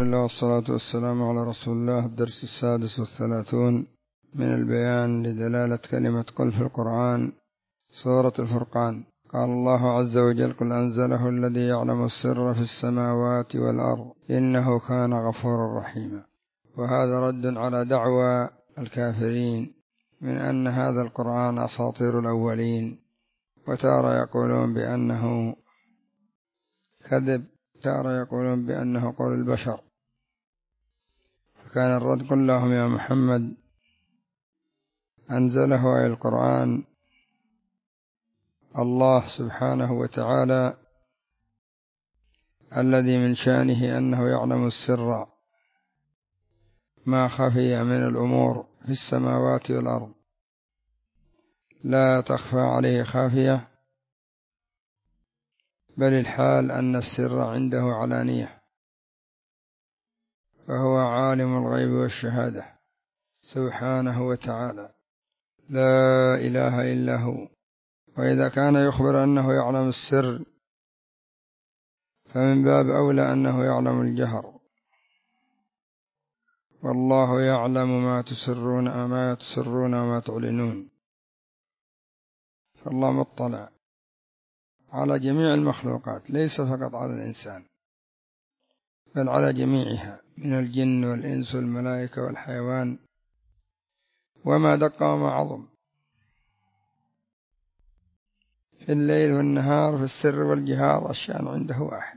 بسم الله والصلاة والسلام على رسول الله. الدرس 36 من البيان لدلالة كلمة قل في القرآن. سورة الفرقان. قال الله عز وجل: قل أنزله الذي يعلم السر في السماوات والأرض إنه كان غفورا رحيما. وهذا رد على دعوى الكافرين من أن هذا القرآن أساطير الأولين، وتارى يقولون بأنه كذب، تارى يقولون بأنه قول البشر. فكان الرد: قل لهم يا محمد أنزله أي القرآن الله سبحانه وتعالى، الذي من شأنه أنه يعلم السر ما خفي من الأمور في السماوات والأرض، لا تخفى عليه خافية، بل الحال أن السر عنده علانية، فهو عالم الغيب والشهادة سبحانه وتعالى، لا إله إلا هو. وإذا كان يخبر أنه يعلم السر فمن باب أولى أنه يعلم الجهر، والله يعلم ما تسرون وما تعلنون. فالله مطلع على جميع المخلوقات، ليس فقط على الإنسان بل على جميعها من الجن والإنس والملائكة والحيوان، وما دق وما عظم، في الليل والنهار، في السر والجهار، الشأن عنده واحد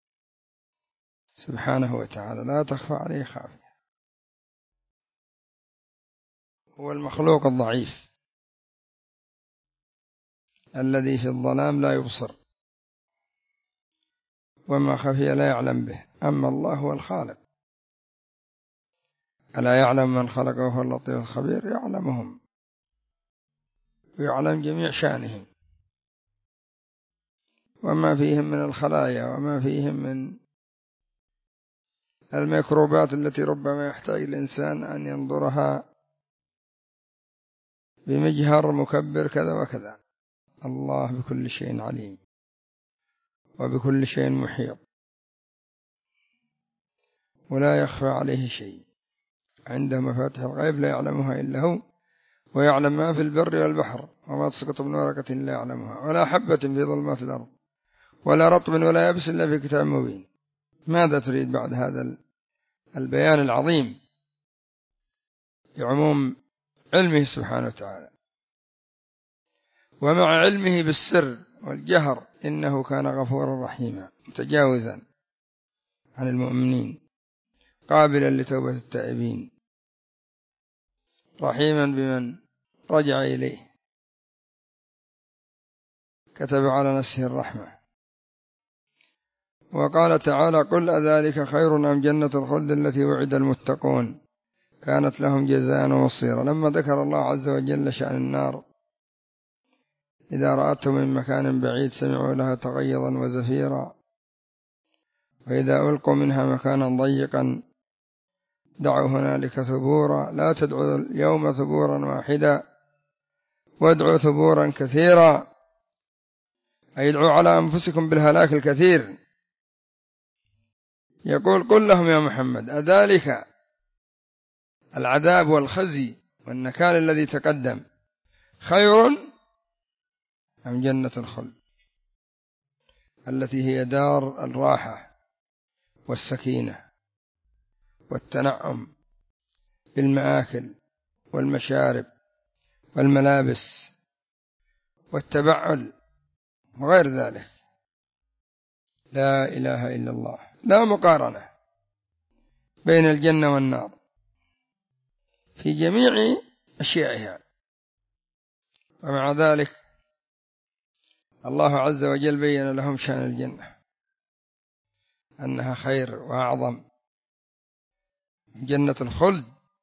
سبحانه وتعالى، لا تخفى عليه خافية. هو المخلوق الضعيف الذي في الظلام لا يبصر، وما خفي لا يعلم به. أما الله هو الخالق، ألا يعلم من خلق وهو اللطيف الخبير؟ يعلمهم ويعلم جميع شأنهم، وما فيهم من الخلايا، وما فيهم من الميكروبات التي ربما يحتاج الإنسان أن ينظرها بمجهر مكبر كذا وكذا. الله بكل شيء عليم وبكل شيء محيط، ولا يخفى عليه شيء. عنده مفاتيح الغيب لا يعلمها إلا هو، ويعلم ما في البر والبحر، وما تسقط من ورقة لا يعلمها، ولا حبة في ظلمات الأرض، ولا رطب ولا يابس إلا في كتاب مبين. ماذا تريد بعد هذا البيان العظيم بعموم علمه سبحانه وتعالى، ومع علمه بالسر والجهر إنه كان غفورا رحيما، متجاوزا عن المؤمنين، قابلا لتوبة التائبين، رحيما بمن رجع إليه، كتب على نفسه الرحمة. وقال تعالى: قل أذلك خير أم جنة الخلد التي وعد المتقون كانت لهم جزاء ومصيرا. لما ذكر الله عز وجل شأن النار، إذا رأتهم من مكان بعيد سمعوا لها تغيظا وزفيرا، وإذا ألقوا منها مكانا ضيقا دعوا هنالك ثبورا، لا تدعوا اليوم ثبورا واحدا وادعوا ثبورا كثيرا، أي ادعوا على أنفسكم بالهلاك الكثير. يقول: قل لهم يا محمد أذلك العذاب والخزي والنكال الذي تقدم خير أم جنة الخلد التي هي دار الراحة والسكينة والتنعم بالمآكل والمشارب والملابس والتبعل وغير ذلك؟ لا إله إلا الله. لا مقارنة بين الجنة والنار في جميع أشيائها. ومع ذلك الله عز وجل بين لهم شأن الجنة أنها خير وأعظم، جنة الخلد،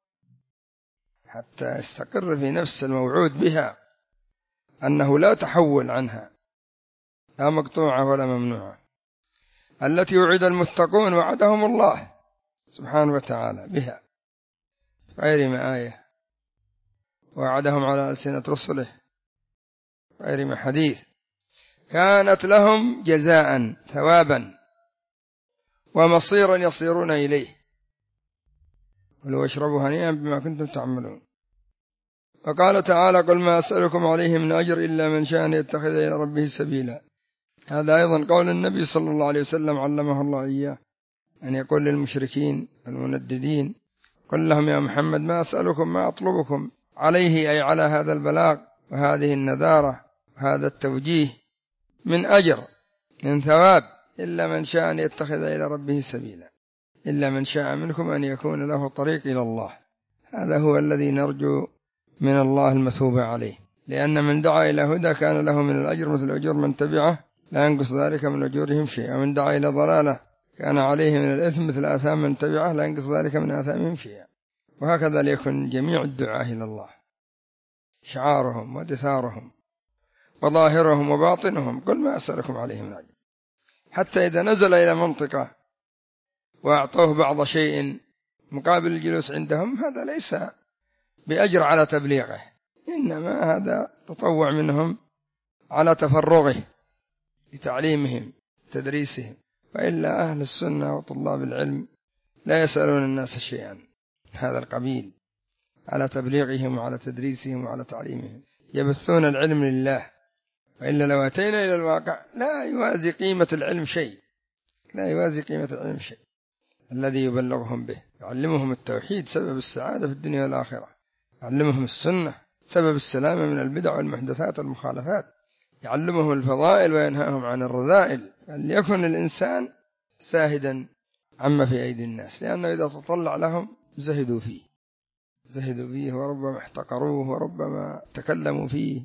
حتى يستقر في نفس الموعود بها أنه لا تحول عنها، لا مقطوعة ولا ممنوعة، التي وعد المتقون وعدهم الله سبحانه وتعالى بها غير ما آية، وعدهم على ألسنة رسله غير ما حديث، كانت لهم جزاء ثوابا ومصيرا يصيرون إليه، كلوا واشربوا هنيئا بما كنتم تعملون. وقال تعالى: قل ما أسألكم عليه من أجر إلا من شاء أن يتخذ إلى ربه سبيلا. هذا أيضا قول النبي صلى الله عليه وسلم علمه الله إياه، أن يقول للمشركين المنددين: قل لهم يا محمد ما أسألكم ما أطلبكم عليه، أي على هذا البلاغ وهذه النذارة وهذا التوجيه، من أجر من ثواب، إلا من شاء أن يتخذ إلى ربه سبيلا، إلا من شاء منكم أن يكون له طريق إلى الله. هذا هو الذي نرجو من الله المثوبة عليه، لأن من دعا إلى هدى كان له من الأجر مثل أجور من تبعه لا ينقص ذلك من أجورهم شيئا، ومن دعا إلى ضلالة كان عليه من الإثم مثل آثام من تبعه لا ينقص ذلك من آثامهم شيئا. وهكذا ليكن جميع الدعاة إلى الله، شعارهم ودثارهم وظاهرهم وباطنهم: قل ما أسألكم عليه من أجر. حتى إذا نزل إلى منطقة وأعطوه بعض شيء مقابل الجلوس عندهم، هذا ليس بأجر على تبليغه، إنما هذا تطوع منهم على تفرغه لتعليمهم تدريسهم. وإلا أهل السنة وطلاب العلم لا يسألون الناس شيئا هذا القبيل على تبليغهم وعلى تدريسهم وعلى تعليمهم، يبثون العلم لله. وإلا لو أتينا إلى الواقع لا يوازي قيمة العلم شيء، لا يوازي قيمة العلم شيء. الذي يبلغهم به يعلمهم التوحيد سبب السعادة في الدنيا والآخرة، يعلمهم السنة سبب السلامة من البدع والمحدثات والمخالفات، يعلمهم الفضائل وينهاهم عن الرذائل. ليكن الإنسان زاهدا عما في أيدي الناس، لأنه إذا تطلع لهم زهدوا فيه وربما احتقروه وربما تكلموا فيه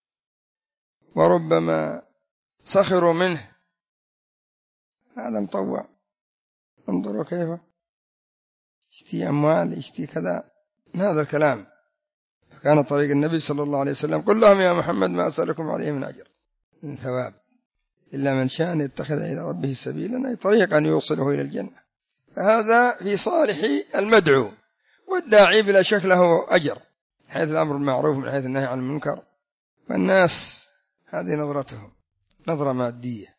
وربما سخروا منه. هذا مطوع، انظروا كيف اشتي أموال اشتي كذا، هذا الكلام. كان طريق النبي صلى الله عليه وسلم: قل لهم يا محمد ما أسألكم عليه من أجر من ثواب إلا من شاء أن يتخذ إلى ربه سبيلا، أي طريقا يوصله إلى الجنة. فهذا في صالح المدعو، والداعي بلا شك له أجر، حيث الأمر بالمعروف من حيث النهي عن المنكر. والناس هذه نظرتهم نظرة مادية،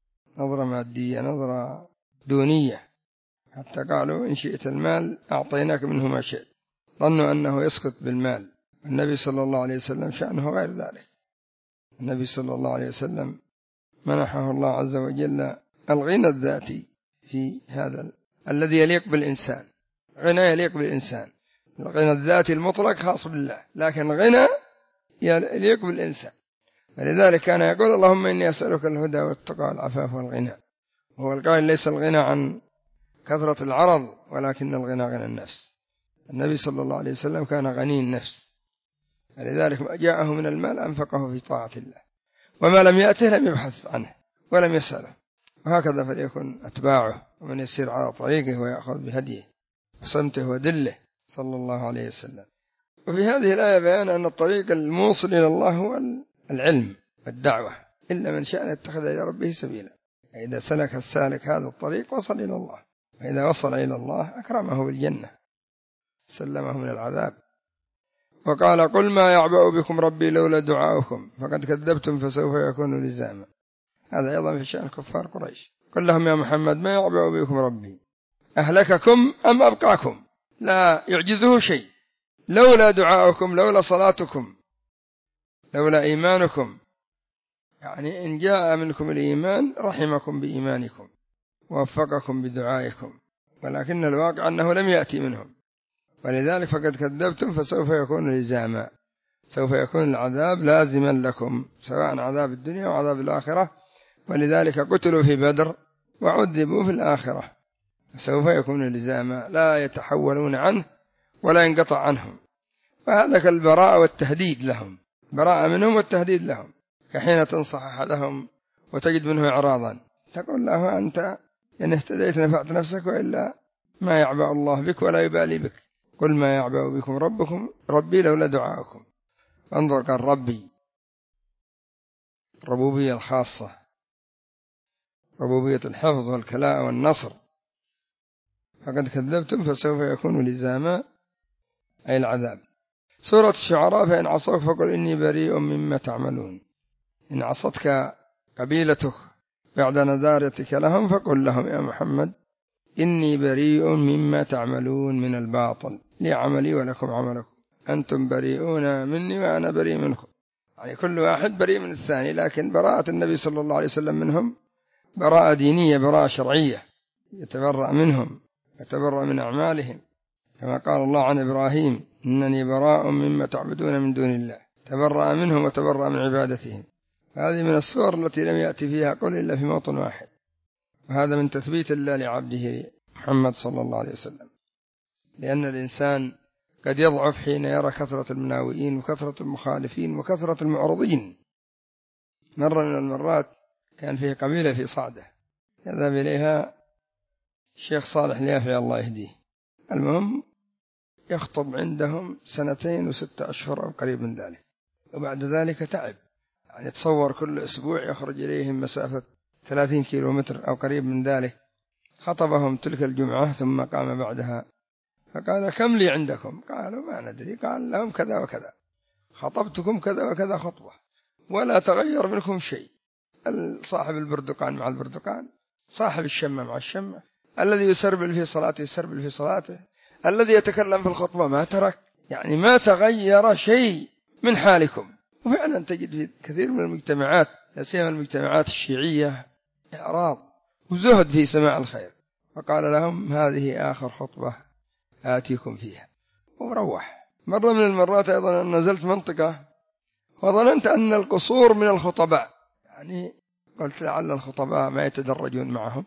نظرة دونية، حتى قالوا: إن شئت المال أعطيناك منه ما شئت. ظنوا أنه يسقط بالمال. النبي صلى الله عليه وسلم شأنه غير ذلك. النبي صلى الله عليه وسلم منحه الله عز وجل الغنى الذاتي في هذا الذي يليق بالإنسان، غنى يليق بالإنسان. الغنى الذاتي المطلق خاص بالله، لكن غنى يليق بالإنسان. فلذلك كان يقول: اللهم إني أسألك الهدى والتقى والعفاف والغنى. هو القائل: ليس الغنى عن كثرة العرض، ولكن الغنى غنى النفس. النبي صلى الله عليه وسلم كان غني النفس، فلذلك ما جاءه من المال أنفقه في طاعة الله، وما لم يأته لم يبحث عنه ولم يسأله. وهكذا فليكن أتباعه، ومن يسير على طريقه ويأخذ بهديه وصمته ودله صلى الله عليه وسلم. وفي هذه الآية بيان أن الطريق الموصل إلى الله هو العلم والدعوة، إلا من شاء يتخذ إلى ربه سبيلا. إذا سلك السالك هذا الطريق وصل إلى الله، وإذا وصل إلى الله أكرمه بالجنة سلمه من العذاب. وقال: قل ما يعبأ بكم ربي لولا دعاؤكم فقد كذبتم فسوف يكون لزاما. هذا أيضا في شأن كفار قريش. قل لهم يا محمد ما يعبأ بكم ربي أهلككم أم أبقاكم، لا يعجزه شيء. لولا دعاؤكم، لولا صلاتكم، لولا إيمانكم، يعني إن جاء منكم الإيمان رحمكم بإيمانكم ووفقكم بدعائكم، ولكن الواقع أنه لم يأتي منهم. ولذلك فقد كذبتم فسوف يكون لزاما، سوف يكون العذاب لازما لكم، سواء عذاب الدنيا وعذاب الآخرة. ولذلك قتلوا في بدر وعذبوا في الآخرة، فسوف يكون لزاما لا يتحولون عنه ولا ينقطع عنهم. فهذا كالبراءة والتهديد لهم، براءة منهم والتهديد لهم. كحين تنصح أحدهم وتجد منه إعراضا تقول له: أنت إن اهتديت نفعت نفسك، وإلا ما يعبأ الله بك ولا يبالي بك. قل ما يعبأ بكم ربي لولا دعاؤكم. انظر، قال ربي، الربوبية الخاصة، ربوبية الحفظ والكلاء والنصر. فقد كذبتم فسوف يكون لزاما، أي العذاب. سورة الشعراء: فإن عصوك فقل إني بريء مما تعملون. إن عصتك قبيلتك بعد نذارتك لهم فقل لهم يا محمد إني بريء مما تعملون من الباطل لي عملي ولكم عملكم أنتم بريئون مني وأنا بريء منكم. يعني كل واحد بريء من الثاني، لكن براءة النبي صلى الله عليه وسلم منهم براءة دينية، براءة شرعية، يتبرأ منهم، يتبرأ من أعمالهم، كما قال الله عن إبراهيم إنني براء مما تعبدون من دون الله، تبرأ منهم وتبرأ من عبادتهم. هذه من الصور التي لم يأتي فيها قول إلا في موطن واحد، وهذا من تثبيت الله لعبده محمد صلى الله عليه وسلم، لأن الإنسان قد يضعف حين يرى كثرة المناوئين وكثرة المخالفين وكثرة المعرضين. مرة من المرات كان فيه قبيلة في صعدة يذهب إليها الشيخ صالح اليافعي الله يهديه، المهم يخطب عندهم 2 و6 أشهر أو قريب من ذلك، وبعد ذلك تعب، يعني تصور كل أسبوع يخرج إليهم مسافة 30 كيلومتر أو قريب من ذلك. خطبهم تلك الجمعة ثم قام بعدها فقال كم لي عندكم؟ قالوا ما ندري. قال لهم كذا وكذا، خطبتكم كذا وكذا خطبة ولا تغير منكم شيء، صاحب البردقان مع البردقان، صاحب الشمة مع الشمة، الذي يسربل في صلاته يسربل في صلاته، الذي يتكلم في الخطبة ما ترك، يعني ما تغير شيء من حالكم. وفعلا تجد في كثير من المجتمعات لا سيما المجتمعات الشيعية إعراض وزهد في سماع الخير. فقال لهم هذه آخر خطبة آتيكم فيها ومروح. مرة من المرات أيضا نزلت منطقة وظننت أن القصور من الخطباء، يعني قلت لعل الخطباء ما يتدرجون معهم،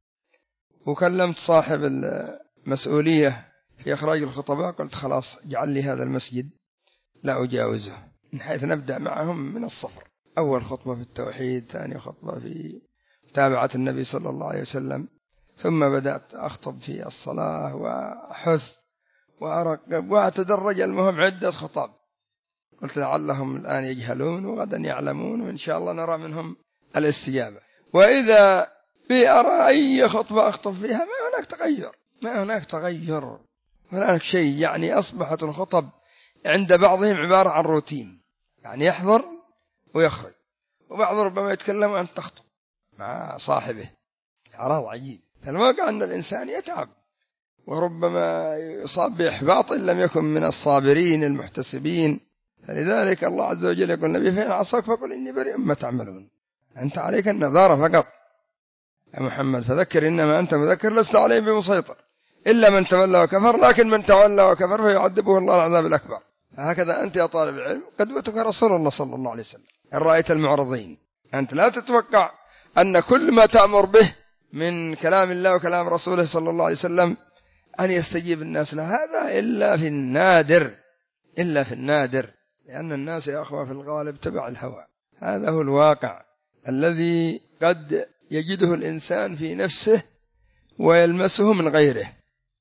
وكلمت صاحب المسؤولية في إخراج الخطباء، قلت خلاص اجعل لي هذا المسجد لا أجاوزه، من حيث نبدأ معهم من الصفر، أول خطبة في التوحيد، ثاني خطبة في متابعة النبي صلى الله عليه وسلم، ثم بدأت أخطب في الصلاة وأحث وأرقب وأتدرج، المهم عدة خطاب. قلت لعلهم الآن يجهلون وغدا يعلمون، وإن شاء الله نرى منهم الاستجابة. وإذا أرى أي خطبة أخطب فيها ما هناك تغير، ما هناك تغير ولا هناك شيء، يعني أصبحت الخطب عند بعضهم عبارة عن روتين، يعني يحضر ويخرج، وبعض ربما يتكلم وأنت تخطب مع صاحبه، إعراض عجيب. فالواقع أن الإنسان يتعب وربما يصاب بإحباط إن لم يكن من الصابرين المحتسبين. فلذلك الله عز وجل يقول النبي فإن عصاك فقل إني بريء مما تعملون، أنت عليك النذارة فقط يا محمد، فذكر إنما أنت مذكر لست عليهم بمسيطر إلا من تولى وكفر، لكن من تولى وكفر فيعذبه الله العذاب الأكبر. هكذا أنت يا طالب العلم قدوتك رسول الله صلى الله عليه وسلم. إن رأيت المعرضين أنت لا تتوقع أن كل ما تأمر به من كلام الله وكلام رسوله صلى الله عليه وسلم أن يستجيب الناس له، هذا إلا في النادر، إلا في النادر، لأن الناس يا أخوة في الغالب تبع الهوى. هذا هو الواقع الذي قد يجده الإنسان في نفسه ويلمسه من غيره،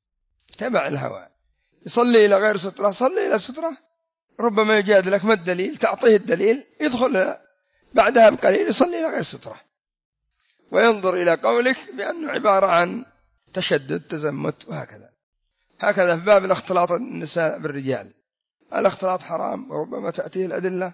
تبع الهوى. يصلي إلى غير سترة، صلي إلى سترة، ربما يجادلك ما الدليل، تعطيه الدليل، يدخل بعدها بقليل يصلي إلى غير سترة، وينظر إلى قولك بأنه عبارة عن تشدد تزمت. وهكذا هكذا في باب الاختلاط النساء بالرجال، الاختلاط حرام، وربما تأتيه الأدلة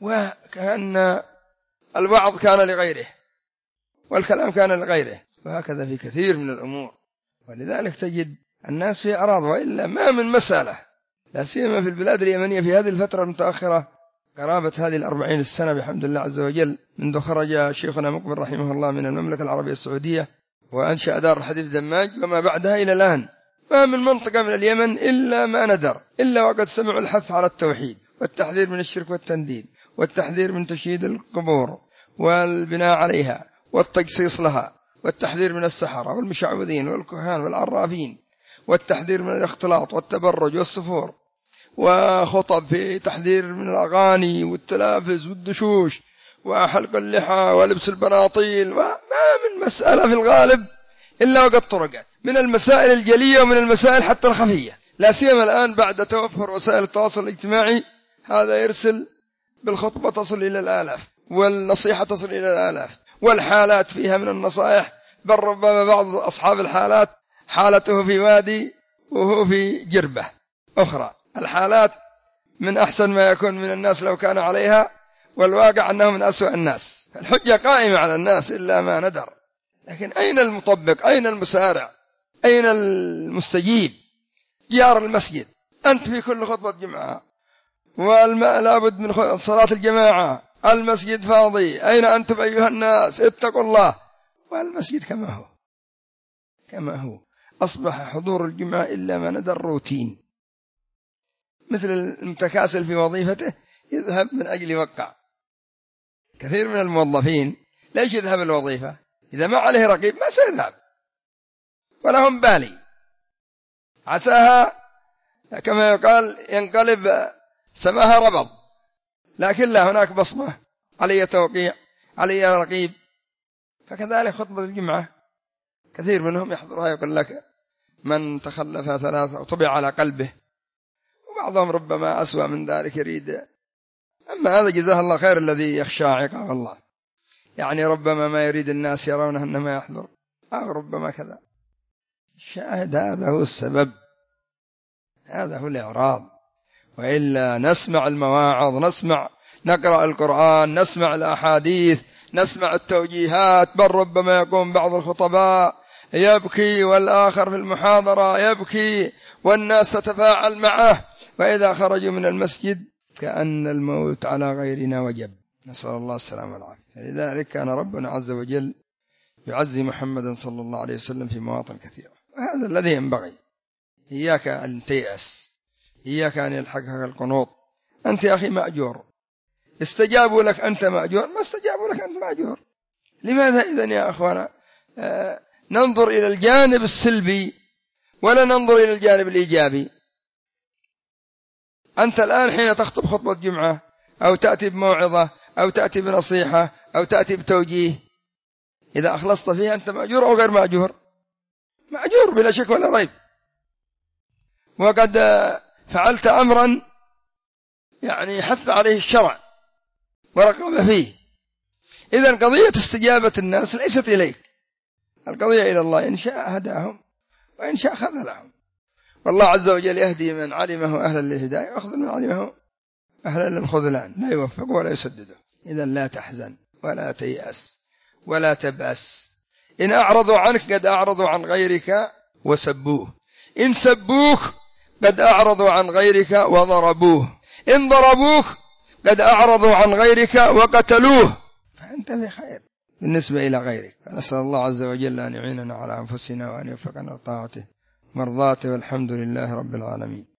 وكأن الوعظ كان لغيره والكلام كان لغيره، وهكذا في كثير من الأمور. ولذلك تجد الناس في أعراض، وإلا ما من مسألة، لا سيما في البلاد اليمنية في هذه الفترة المتأخرة، قرابة هذه 40 سنة بحمد الله عز وجل، منذ خرج شيخنا مقبل رحمه الله من المملكة العربية السعودية وأنشأ دار الحديث دماج وما بعدها إلى الآن، ما من منطقة من اليمن إلا ما ندر إلا وقد سمعوا الحث على التوحيد والتحذير من الشرك والتنديد والتحذير من تشييد القبور والبناء عليها والتقصيص لها، والتحذير من السحرة والمشعوذين والكهان والعرافين، والتحذير من الاختلاط والتبرج والسفور، وخطب في تحذير من الأغاني والتلافز والدشوش وحلق اللحى ولبس البناطيل. وما من مسألة في الغالب إلا وقد طرقت، من المسائل الجلية ومن المسائل حتى الخفية، لا سيما الآن بعد توفر وسائل التواصل الاجتماعي، هذا يرسل بالخطبة تصل إلى الآلاف، والنصيحة تصل إلى الآلاف، والحالات فيها من النصائح، بل ربما بعض أصحاب الحالات حالته في وادي وهو في جربة أخرى، الحالات من أحسن ما يكون من الناس لو كان عليها، والواقع أنه من أسوأ الناس. الحجة قائمة على الناس إلا ما ندر، لكن أين المطبق؟ أين المسارع أين المستجيب؟ جار المسجد، أنت في كل خطبة جمعة لابد من صلاة الجماعة، المسجد فاضي، أين أنتم أيها الناس؟ اتقوا الله. والمسجد كما هو أصبح حضور الجمعة إلا ما ندى الروتين، مثل المتكاسل في وظيفته يذهب من أجل يوقع. كثير من الموظفين ليش يذهب الوظيفة؟ إذا ما عليه رقيب ما سيذهب ولا هم بالي، عساها كما يقال ينقلب سماها ربض، لكن لا، هناك بصمة، علي توقيع، علي رقيب. فكذلك خطبة الجمعة كثير منهم يحضرها يقول لك من تخلف 3 وطبع على قلبه، وبعضهم ربما أسوأ من ذلك يريد. أما هذا جزاه الله خير الذي يخشى عقاب الله، يعني ربما ما يريد الناس يرونه أنما يحضر، أو ربما كذا. شاهد هذا هو السبب، هذا هو الإعراض. وإلا نسمع المواعظ، نقرأ القرآن، نسمع الأحاديث، نسمع التوجيهات، بل ربما يقوم بعض الخطباء يبكي والآخر في المحاضرة يبكي والناس تتفاعل معه، وإذا خرجوا من المسجد كأن الموت على غيرنا وجب، نسأل الله السلامة والعافية. لذلك كان ربنا عز وجل يعزي محمدا صلى الله عليه وسلم في مواطن كثيرة، وهذا الذي ينبغي. إياك أن تيأس، إياك أن يلحقك القنوط. أنت يا أخي مأجور، استجابوا لك أنت مأجور، ما استجابوا لك أنت مأجور. لماذا إذن يا أخوانا ننظر إلى الجانب السلبي ولا ننظر إلى الجانب الإيجابي؟ أنت الآن حين تخطب خطبة جمعة أو تأتي بموعظة أو تأتي بنصيحة أو تأتي بتوجيه، إذا أخلصت فيها أنت مأجور أو غير مأجور؟ مأجور بلا شك ولا ريب، وقد فعلت أمرا يعني حث عليه الشرع ورغب فيه. إذن قضية استجابة الناس ليست إليك، القضية إلى الله، إن شاء هداهم وإن شاء خذلهم. والله عز وجل يهدي من علمه أهلا للهداية ويخذل من علمه أهلا للخذلان، لا يوفق ولا يسدده. إذن لا تحزن ولا تيأس ولا تبأس. إن أعرضوا عنك قد أعرضوا عن غيرك وسبوه، إن سبوك قد أعرضوا عن غيرك وضربوه، إن ضربوك قد أعرضوا عن غيرك وقتلوه، فأنت في خير بالنسبة إلى غيرك. فنسأل الله عز وجل أن يعيننا على أنفسنا وأن يوفقنا لطاعته مرضاته، والحمد لله رب العالمين.